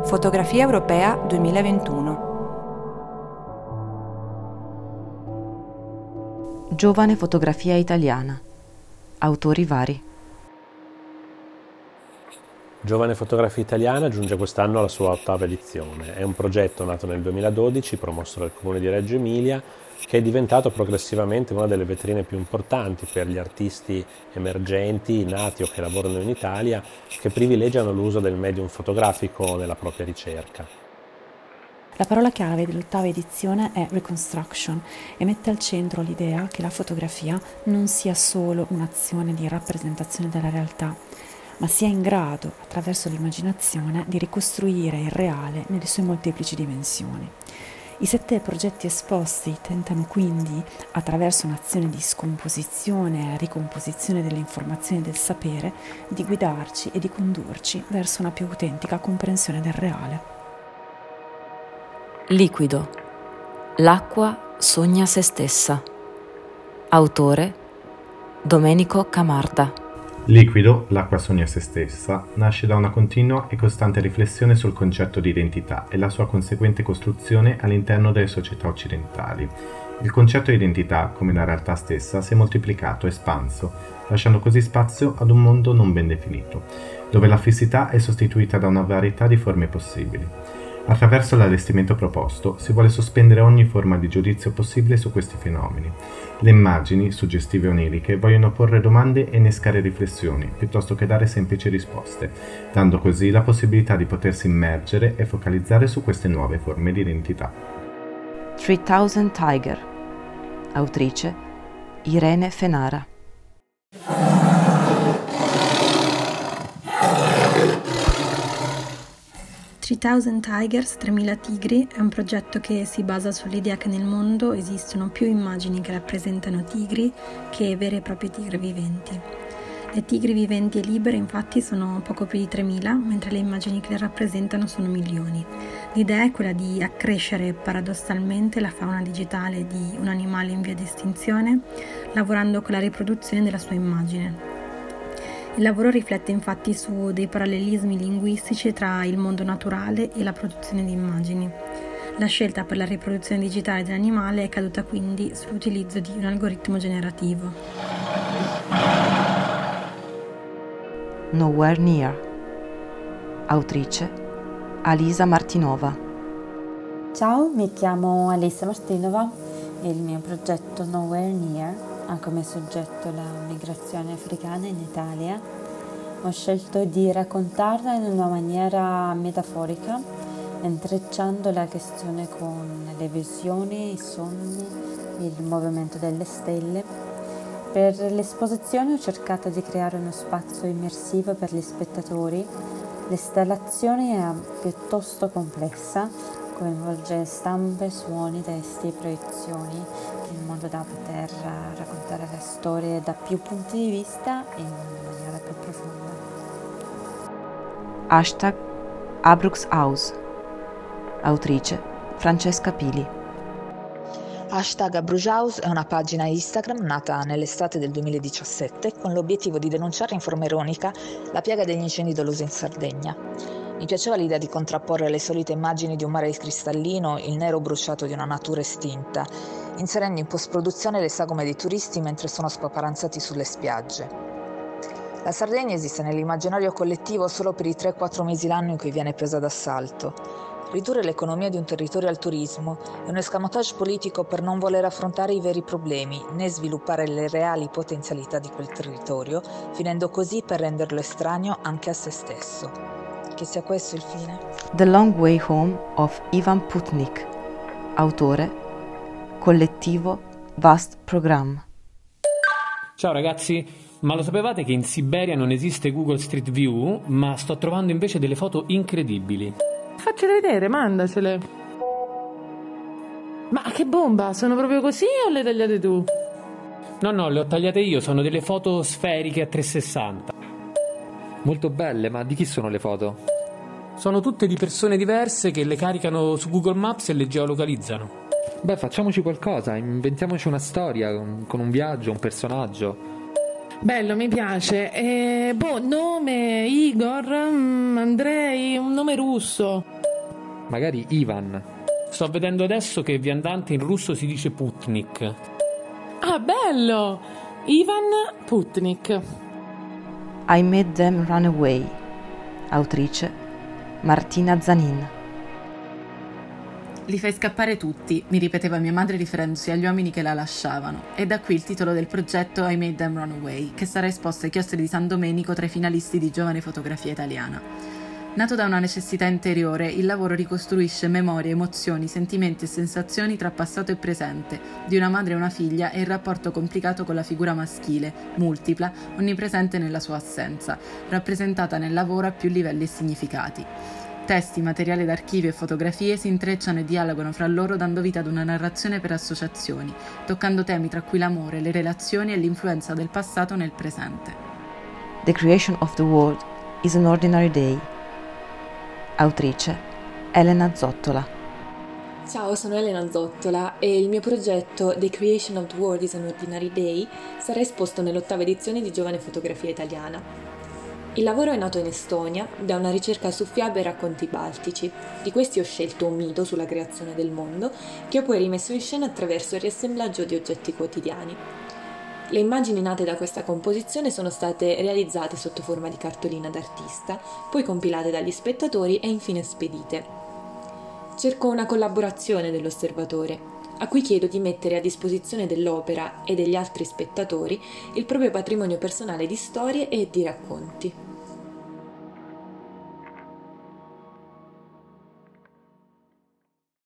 Fotografia Europea 2021. Giovane fotografia italiana. Autori vari. Giovane fotografia italiana giunge quest'anno alla sua 8ª edizione. È un progetto nato nel 2012, promosso dal Comune di Reggio Emilia, che è diventato progressivamente una delle vetrine più importanti per gli artisti emergenti, nati o che lavorano in Italia, che privilegiano l'uso del medium fotografico nella propria ricerca. La parola chiave dell'8ª edizione è reconstruction e mette al centro l'idea che la fotografia non sia solo un'azione di rappresentazione della realtà, ma sia in grado, attraverso l'immaginazione, di ricostruire il reale nelle sue molteplici dimensioni. I 7 progetti esposti tentano quindi, attraverso un'azione di scomposizione e ricomposizione delle informazioni e del sapere, di guidarci e di condurci verso una più autentica comprensione del reale. Liquido. L'acqua sogna se stessa. Autore Domenico Camarda. Liquido, l'acqua sogna se stessa, nasce da una continua e costante riflessione sul concetto di identità e la sua conseguente costruzione all'interno delle società occidentali. Il concetto di identità, come la realtà stessa, si è moltiplicato, espanso, lasciando così spazio ad un mondo non ben definito, dove la fissità è sostituita da una varietà di forme possibili. Attraverso l'allestimento proposto si vuole sospendere ogni forma di giudizio possibile su questi fenomeni. Le immagini, suggestive e oniriche, vogliono porre domande e innescare riflessioni, piuttosto che dare semplici risposte, dando così la possibilità di potersi immergere e focalizzare su queste nuove forme di identità. 3000 Tiger. Autrice Irene Fenara. Tigers, 3000 tigri, è un progetto che si basa sull'idea che nel mondo esistono più immagini che rappresentano tigri che veri e propri tigri viventi. Le tigri viventi e libere infatti sono poco più di 3000, mentre le immagini che le rappresentano sono milioni. L'idea è quella di accrescere paradossalmente la fauna digitale di un animale in via di estinzione, lavorando con la riproduzione della sua immagine. Il lavoro riflette infatti su dei parallelismi linguistici tra il mondo naturale e la produzione di immagini. La scelta per la riproduzione digitale dell'animale è caduta quindi sull'utilizzo di un algoritmo generativo. Nowhere Near. Autrice Alisa Martinova. Ciao, mi chiamo Alisa Martinova e il mio progetto Nowhere Near ha come soggetto la migrazione africana in Italia. Ho scelto di raccontarla in una maniera metaforica, intrecciando la questione con le visioni, i sogni, il movimento delle stelle. Per l'esposizione ho cercato di creare uno spazio immersivo per gli spettatori. L'installazione è piuttosto complessa, coinvolge stampe, suoni, testi e proiezioni, in modo da poter raccontare le storie da più punti di vista e in maniera più profonda. Hashtag Abruxhaus. Autrice Francesca Pili. Hashtag Abruxhaus è una pagina Instagram nata nell'estate del 2017 con l'obiettivo di denunciare in forma ironica la piaga degli incendi dolosi in Sardegna. Mi piaceva l'idea di contrapporre alle solite immagini di un mare cristallino il nero bruciato di una natura estinta, inserendo in post-produzione le sagome dei turisti mentre sono spaparanzati sulle spiagge. La Sardegna esiste nell'immaginario collettivo solo per i 3-4 mesi l'anno in cui viene presa d'assalto. Ridurre l'economia di un territorio al turismo è un escamotage politico per non voler affrontare i veri problemi, né sviluppare le reali potenzialità di quel territorio, finendo così per renderlo estraneo anche a se stesso. Che sia questo il fine? The Long Way Home of Ivan Putnik. Autore Collettivo Vast Program. Ciao ragazzi, ma lo sapevate che in Siberia non esiste Google Street View, ma sto trovando invece delle foto incredibili? Faccele vedere, mandacele. Ma che bomba, sono proprio così o le tagliate tu? No, le ho tagliate io, sono delle foto sferiche a 360. Molto belle, ma di chi sono le foto? Sono tutte di persone diverse che le caricano su Google Maps e le geolocalizzano. Beh, facciamoci qualcosa, inventiamoci una storia con un viaggio, un personaggio. Bello, mi piace. Nome Igor, Andrei, un nome russo. Magari Ivan. Sto vedendo adesso che viandante in russo si dice Putnik. Ah, bello! Ivan Putnik. I Made Them Run Away. Autrice Martina Zanin. Li fai scappare tutti, mi ripeteva mia madre riferendosi agli uomini che la lasciavano. E da qui il titolo del progetto I Made Them Run Away, che sarà esposto ai chiostri di San Domenico tra i finalisti di Giovane Fotografia Italiana. Nato da una necessità interiore, il lavoro ricostruisce memorie, emozioni, sentimenti e sensazioni tra passato e presente, di una madre e una figlia e il rapporto complicato con la figura maschile, multipla, onnipresente nella sua assenza, rappresentata nel lavoro a più livelli e significati. Testi, materiale d'archivio e fotografie si intrecciano e dialogano fra loro dando vita ad una narrazione per associazioni, toccando temi tra cui l'amore, le relazioni e l'influenza del passato nel presente. The Creation of the World is an Ordinary Day. Autrice Elena Zottola. Ciao, sono Elena Zottola e il mio progetto The Creation of the World is an Ordinary Day sarà esposto nell'8ª edizione di Giovane Fotografia Italiana. Il lavoro è nato in Estonia da una ricerca su fiabe e racconti baltici. Di questi ho scelto un mito sulla creazione del mondo che ho poi rimesso in scena attraverso il riassemblaggio di oggetti quotidiani. Le immagini nate da questa composizione sono state realizzate sotto forma di cartolina d'artista, poi compilate dagli spettatori e infine spedite. Cerco una collaborazione dell'osservatore, a cui chiedo di mettere a disposizione dell'opera e degli altri spettatori il proprio patrimonio personale di storie e di racconti.